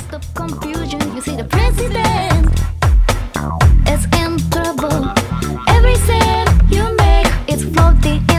of confusion. You see the president is in trouble. Every cent you make is floating in